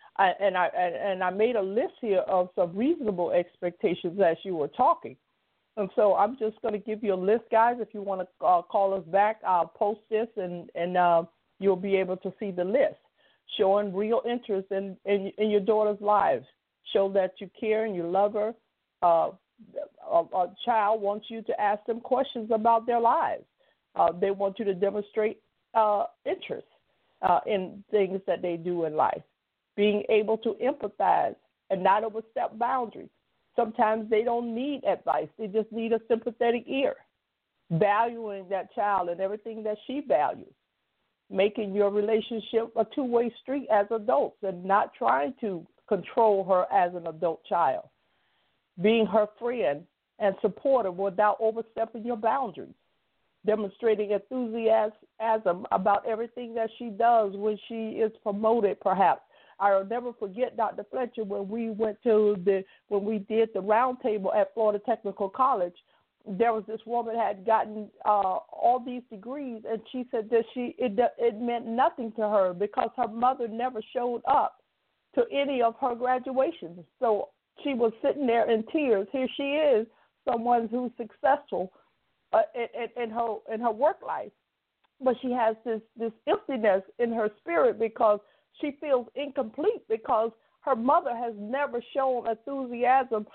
I made a list here of some reasonable expectations as you were talking. And so I'm just going to give you a list, guys. If you want to call us back, I'll post this, and you'll be able to see the list. Showing real interest in your daughter's lives. Show that you care and you love her. A child wants you to ask them questions about their lives. They want you to demonstrate interest in things that they do in life. Being able to empathize and not overstep boundaries. Sometimes they don't need advice. They just need a sympathetic ear. Valuing that child and everything that she values. Making your relationship a two-way street as adults and not trying to control her as an adult child. Being her friend and supporter without overstepping your boundaries. Demonstrating enthusiasm about everything that she does when she is promoted, perhaps. I'll never forget, Dr. Fletcher, when we did the roundtable at Florida Technical College. There was this woman had gotten all these degrees, and she said that it meant nothing to her because her mother never showed up to any of her graduations. So she was sitting there in tears. Here she is, someone who's successful in her work life, but she has this emptiness in her spirit because she feels incomplete because her mother has never shown enthusiasm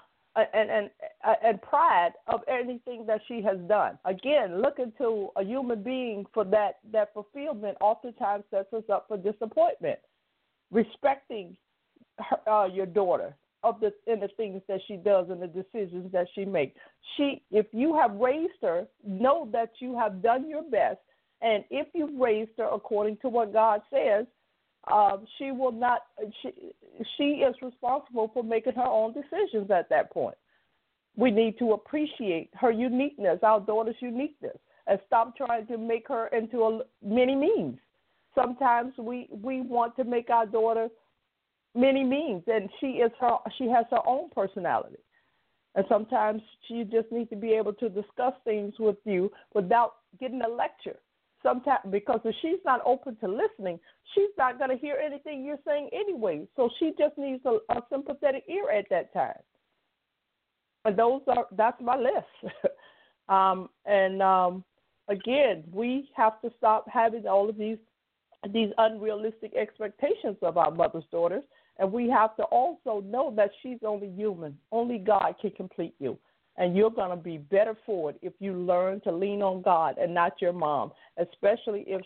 and pride of anything that she has done. Again, looking to a human being for that fulfillment oftentimes sets us up for disappointment. Respecting your daughter in the things that she does and the decisions that she makes. If you have raised her, know that you have done your best, and if you've raised her according to what God says, she will not. She is responsible for making her own decisions at that point. We need to appreciate her uniqueness, our daughter's uniqueness, and stop trying to make her into a mini-me's. Sometimes we want to make our daughter mini-me's, and she has her own personality. And sometimes she just needs to be able to discuss things with you without getting a lecture. Sometimes, because if she's not open to listening, she's not going to hear anything you're saying anyway. So she just needs a sympathetic ear at that time. And that's my list. Again, we have to stop having all of these unrealistic expectations of our mother's daughters, and we have to also know that she's only human. Only God can complete you. And you're going to be better for it if you learn to lean on God and not your mom, especially if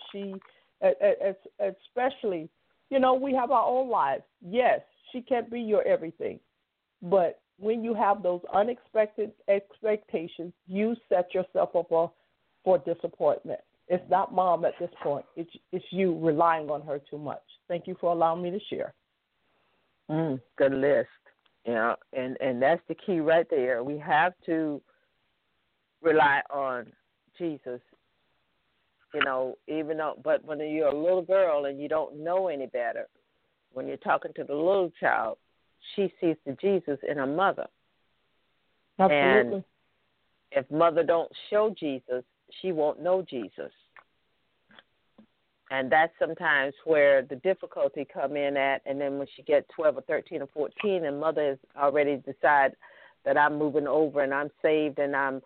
we have our own lives. Yes, she can't be your everything. But when you have those unexpected expectations, you set yourself up for disappointment. It's not mom at this point. It's you relying on her too much. Thank you for allowing me to share. Good list. Yeah, and that's the key right there. We have to rely on Jesus, but when you're a little girl and you don't know any better, when you're talking to the little child, she sees the Jesus in her mother. Absolutely. And if mother don't show Jesus, she won't know Jesus. And that's sometimes where the difficulty come in at. And then when she gets 12 or 13 or 14 and mother has already decided that I'm moving over and I'm saved and I'm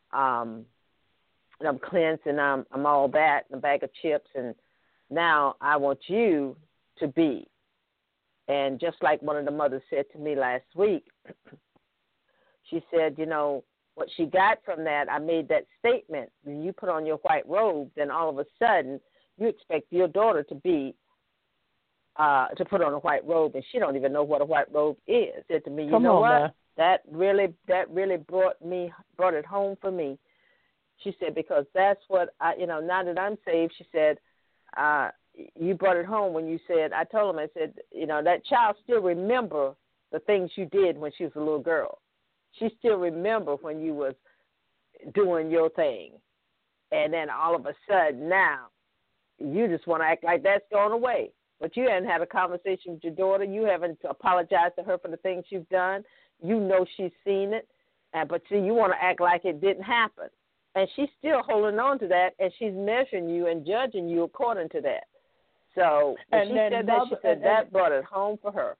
cleansed and I'm all that, and a bag of chips, and now I want you to be. And just like one of the mothers said to me last week, she said, what she got from that, I made that statement, when you put on your white robe, then all of a sudden you expect your daughter to be to put on a white robe, and she don't even know what a white robe is. Said to me, you know what? Now. That really brought it home for me. She said, because that's what now that I'm saved, she said, you brought it home when you said, I told him, I said, that child still remember the things you did when she was a little girl. She still remember when you was doing your thing. And then all of a sudden now, you just want to act like that's gone away. But you haven't had a conversation with your daughter. You haven't apologized to her for the things you've done. You know she's seen it. But see, you want to act like it didn't happen. And she's still holding on to that, and she's measuring you and judging you according to that. So when she said that, she said that brought it home for her.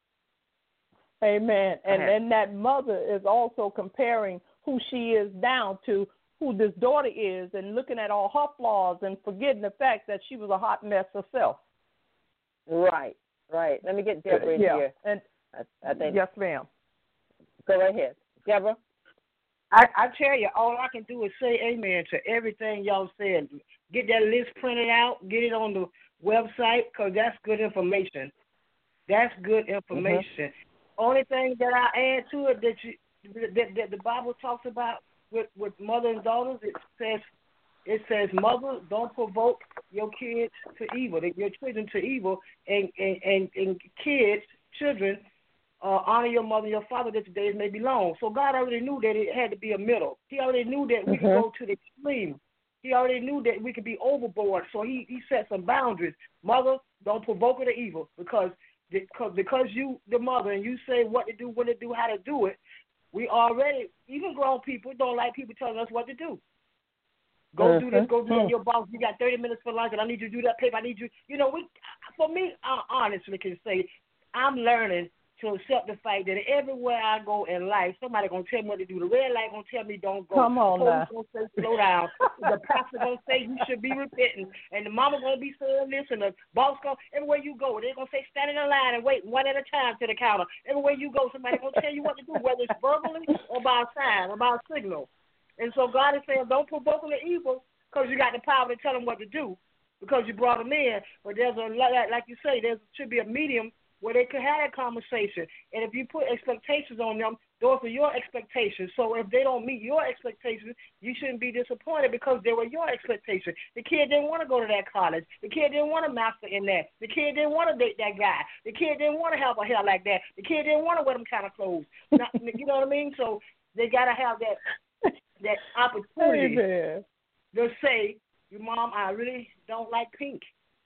Amen. And then that mother is also comparing who she is now to who this daughter is, and looking at all her flaws and forgetting the fact that she was a hot mess herself. Right. Let me get Deborah in here. And I think. Yes, ma'am. Go right ahead. Deborah? I tell you, all I can do is say amen to everything y'all said. Get that list printed out, get it on the website, because that's good information. That's good information. Mm-hmm. Only thing that I add to it that the Bible talks about with mother and daughters, it says, mother, don't provoke your kids to evil, your children to evil, and children, honor your mother and your father that the days may be long. So God already knew that it had to be a middle. He already knew that we could go to the extreme. He already knew that we could be overboard. So he set some boundaries. Mother, don't provoke her to evil, because you, the mother, and you say what to do, when to do, how to do it. We already, even grown people, don't like people telling us what to do. Go do this, go do that. Your boss, you got 30 minutes for lunch, and I need you to do that paper. I need you. For me, I honestly can say I'm learning to accept the fact that everywhere I go in life, somebody going to tell me what to do. The red light going to tell me don't go. Come on now. The police going to say slow down. The pastor going to say you should be repenting. And the mama going to be saying this. And the boss going, everywhere you go, they're going to say stand in a line and wait one at a time to the counter. Everywhere you go, somebody going to tell you what to do, whether it's verbally or by a sign or by a signal. And so God is saying don't provoke them to evil, because you got the power to tell them what to do, because you brought them in. But there's like you say, there should be a medium where they could have that conversation. And if you put expectations on them, those are your expectations. So if they don't meet your expectations, you shouldn't be disappointed, because they were your expectations. The kid didn't want to go to that college. The kid didn't want to master in that. The kid didn't want to date that guy. The kid didn't want to have a hair like that. The kid didn't want to wear them kind of clothes. You know what I mean? So they got to have that opportunity to say, Mom, I really don't like pink.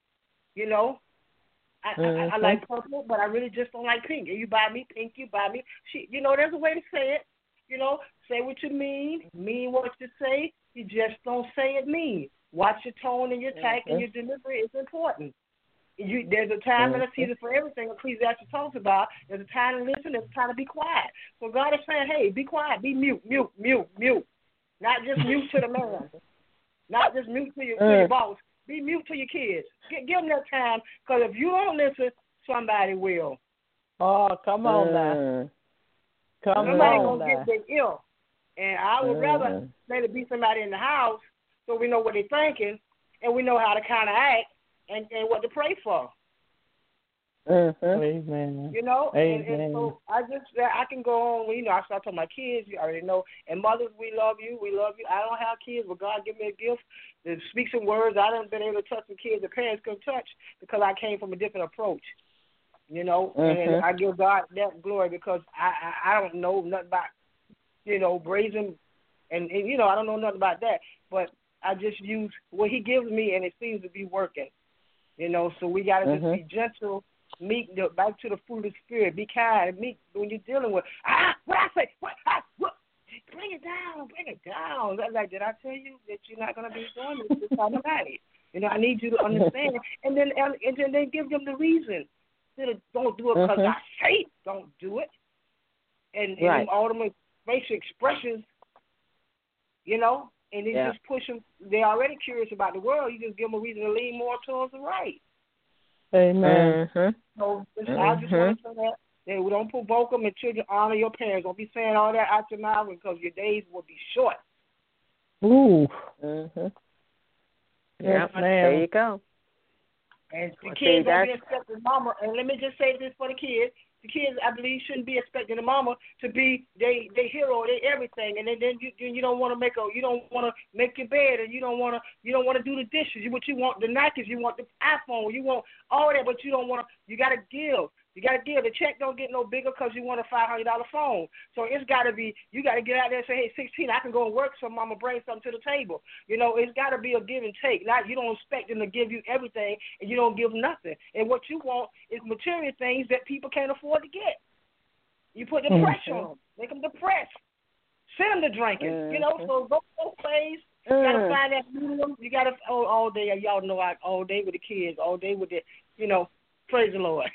I like purple, but I really just don't like pink. And you buy me pink, you buy me. There's a way to say it. Say what you mean what you say. You just don't say it mean. Watch your tone and your tact and your delivery is important. There's a time and a season for everything Ecclesiastes talks about. There's a time to listen, there's a time to be quiet. So God is saying, hey, be quiet, be mute. Not just mute to the man. Not just mute to your boss. Be mute to your kids. Give them that time, because if you don't listen, somebody will. Oh, come on now. Somebody going to get their ear. And I would rather let it be somebody in the house, so we know what they're thinking, and we know how to kind of act and what to pray for. Amen. And so I can go on. I start talking to my kids. You already know. And mothers, we love you. I don't have kids, but God give me a gift to speak some words. I haven't been able to touch some kids that parents couldn't touch, because I came from a different approach. And I give God that glory, because I don't know nothing about brazen, and I don't know nothing about that. But I just use what He gives me, and it seems to be working. So we got to just be gentle. Meek, back to the fruit of the Spirit. Be kind and meek when you're dealing with, what I say? What? Bring it down. Like, did I tell you that you're not going to be doing this time of night? I need you to understand. And then give them the reason. Don't do it because I say don't do it. And all them facial expressions, and then just push them. They're already curious about the world. You just give them a reason to lean more towards the right. Amen. So I just want to say that we don't provoke them, and children honor your parents. Don't be saying all that out your mouth, because your days will be short. Ooh. Yes, there you go. And the kids don't be expecting mama. And let me just say this for the kids. The kids, I believe, shouldn't be expecting the mama to be they hero, they everything. And then you don't want to make your bed, and you don't want to do the dishes. What you want, the Nikes, you want the iPhone, you want all that, but you don't want to. You got to give. You got to give. The check don't get no bigger because you want a $500 phone. So it's got to be, you got to get out there and say, hey, 16, I can go and work, so mama bring something to the table. It's got to be a give and take. Not you don't expect them to give you everything and you don't give nothing. And what you want is material things that people can't afford to get. You put the pressure on them. Make them depressed. Send them to drinking. So go both ways. You got to find that medium. You got to, all day, y'all know all day with the kids, all day with the, praise the Lord.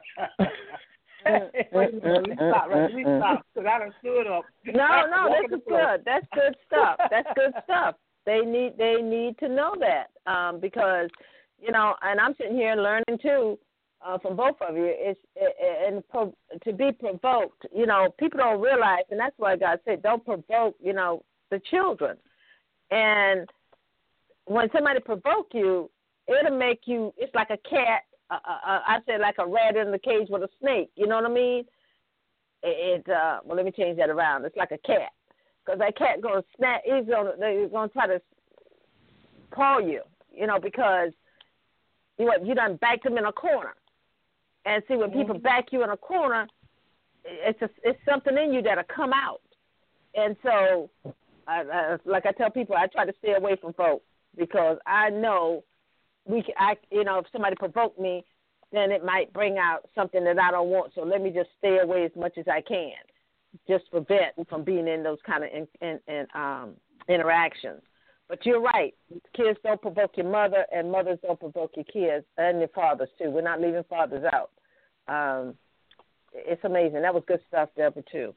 We stop, because I done stood up. No, this is good. That's good stuff. That's good stuff. They need to know that because, and I'm sitting here learning too from both of you. To be provoked. People don't realize, and that's why God said, don't provoke, the children. And when somebody provoke you, it'll make you. It's like a cat. I said like a rat in the cage with a snake. You know what I mean? Well, let me change that around. It's like a cat, because that cat gonna snap. They're gonna try to paw you. Because you done backed them in a corner. And see, when people back you in a corner, it's something in you that'll come out. And so, like I tell people, I try to stay away from folks because I know. If somebody provoked me, then it might bring out something that I don't want. So let me just stay away as much as I can, just prevent from being in those kind of interactions. But you're right. Kids don't provoke your mother, and mothers don't provoke your kids, and your fathers too. We're not leaving fathers out. It's amazing. That was good stuff, Deborah, too.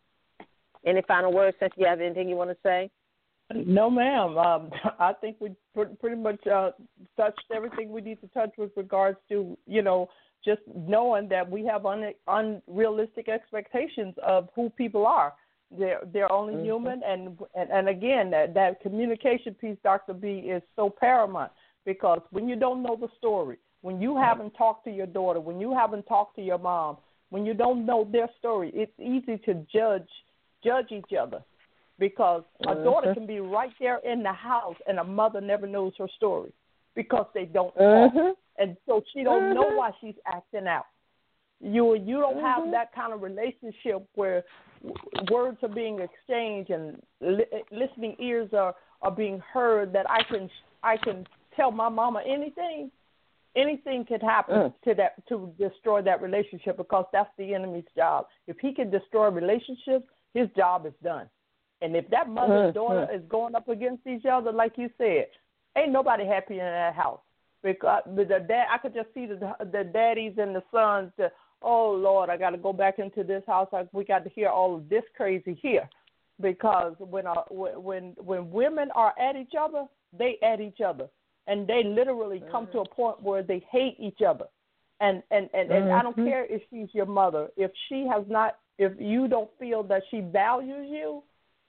Any final words, since you have anything you want to say? No, ma'am. I think we pretty much touched everything we need to touch with regards to, just knowing that we have unrealistic expectations of who people are. They're only human, and again, that communication piece, Dr. B, is so paramount, because when you don't know the story, when you haven't talked to your daughter, when you haven't talked to your mom, when you don't know their story, it's easy to judge each other. Because a daughter can be right there in the house and a mother never knows her story because they don't talk. And so she don't know why she's acting out. You don't have that kind of relationship where words are being exchanged and listening ears are being heard, that I can tell my mama anything. Anything could happen to destroy that relationship, because that's the enemy's job. If he can destroy relationships, his job is done. And if that mother and daughter is going up against each other, like you said, ain't nobody happy in that house. Because I could just see the daddies and the sons. Oh Lord, I got to go back into this house. We got to hear all of this crazy here, because when women are at each other, they at each other, and they literally come to a point where they hate each other. And I don't care if she's your mother, if you don't feel that she values you.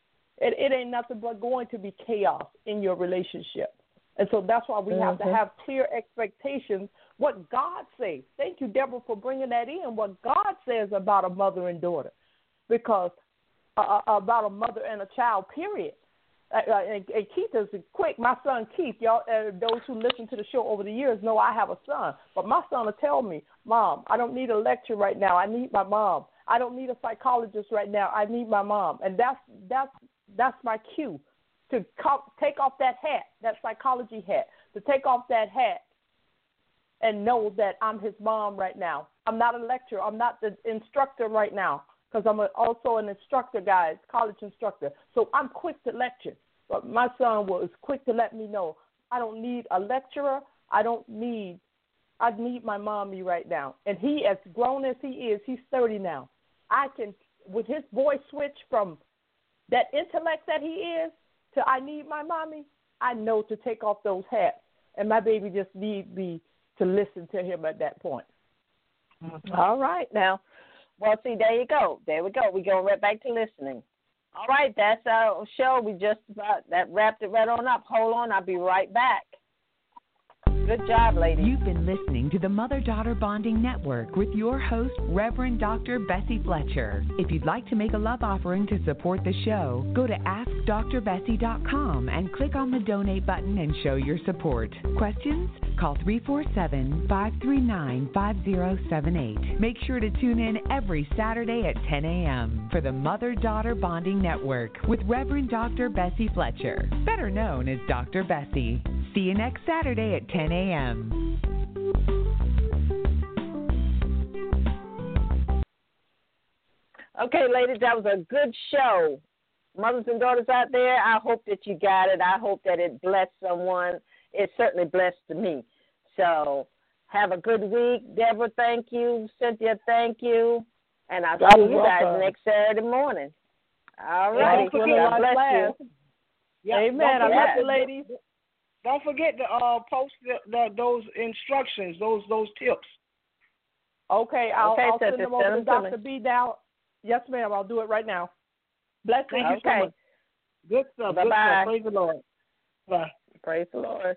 It ain't nothing but going to be chaos in your relationship. And so that's why we have to have clear expectations, what God says. Thank you, Deborah, for bringing that in, what God says about a mother and daughter, because about a mother and a child, period. And Keith is quick. My son Keith, y'all, those who listen to the show over the years know I have a son. But my son will tell me, Mom, I don't need a lecture right now. I need my mom. I don't need a psychologist right now. I need my mom. And that's my cue to take off that hat, that psychology hat, to take off that hat and know that I'm his mom right now. I'm not a lecturer. I'm not the instructor right now, because I'm also an instructor, guys, college instructor. So I'm quick to lecture. But my son was quick to let me know, I don't need a lecturer. I need my mommy right now. And he, as grown as he is, he's 30 now. I can, with his voice switch from that intellect that he is to I need my mommy, I know to take off those hats. And my baby just needs me to listen to him at that point. All right, now. Well, see, there you go. There we go. We go right back to listening. All right, that's our show. We just about that wrapped it right on up. Hold on, I'll be right back. Good job, ladies. You've been listening to the Mother-Daughter Bonding Network with your host, Reverend Dr. Bessie Fletcher. If you'd like to make a love offering to support the show, go to AskDrBessie.com and click on the donate button and show your support. Questions? Call 347-539-5078. Make sure to tune in every Saturday at 10 a.m. for the Mother-Daughter Bonding Network with Reverend Dr. Bessie Fletcher, better known as Dr. Bessie. See you next Saturday at 10 a.m. Okay, ladies, that was a good show. Mothers and daughters out there, I hope that you got it. I hope that it blessed someone. It certainly blessed me. So have a good week. Deborah, thank you. Cynthia, thank you. And I'll see you guys next Saturday morning. All right. God bless you. Yep. Amen. I love you, ladies. Don't forget to post those instructions, those tips. Okay, I'll send them over to Dr. Dr. B now. Yes, ma'am. I'll do it right now. Bless you. Thank you so much. Good stuff. Bye-bye. Good stuff. Praise the Lord. Bye. Praise the Lord.